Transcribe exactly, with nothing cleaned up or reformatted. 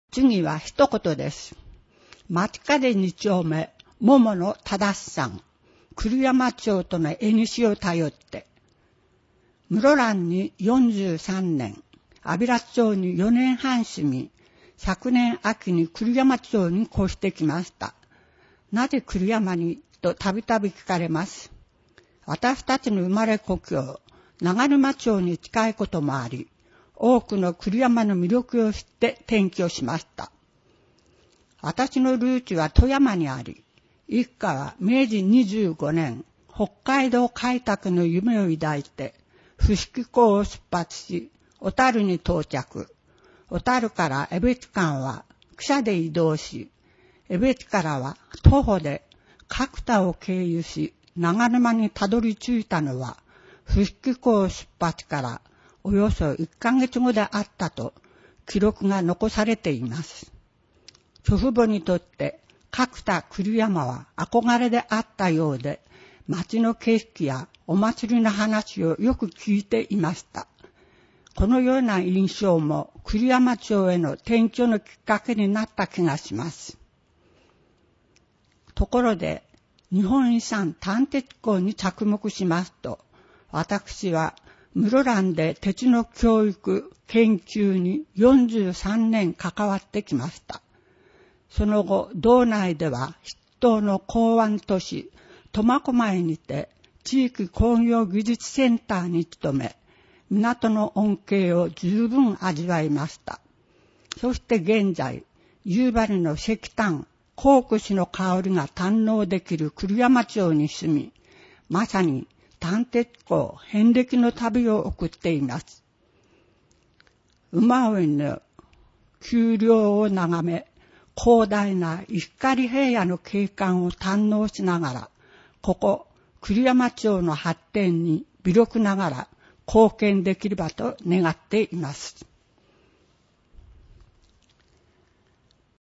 次は一言です。町風二丁目、桃の忠さん、栗山町との縁を頼って、室蘭によんじゅうさんねん、安平町によねんはん住み、昨年秋に栗山町に越してきました。なぜ栗山にとたびたび聞かれます。私たちの生まれ故郷、長沼町に近いこともあり、多くの栗山の魅力を知って転居しました。私のルーツは富山にあり、一家はめいじにじゅうごねん、北海道開拓の夢を抱いて、伏木港を出発し、小樽に到着。小樽から江別間は汽車で移動し、江別からは徒歩で角田を経由し、長沼にたどり着いたのは、伏木港出発からおよそいっかげつごであったと記録が残されています。祖父母にとって角田栗山は憧れであったようで、町の景色やお祭りの話をよく聞いていました。このような印象も栗山町への転居のきっかけになった気がします。ところで、日本遺産丹鉄港に着目しますと、私は室蘭で鉄の教育、研究によんじゅうさんねん関わってきました。その後、道内では筆頭の港湾都市、苫小牧にて地域工業技術センターに勤め、港の恩恵を十分味わいました。そして現在、夕張の石炭、コークスの香りが堪能できる栗山町に住み、まさに丹鉄港遍歴の旅を送っています。馬追の丘陵を眺め、広大な石狩平野の景観を堪能しながら、ここ栗山町の発展に微力ながら貢献できればと願っています。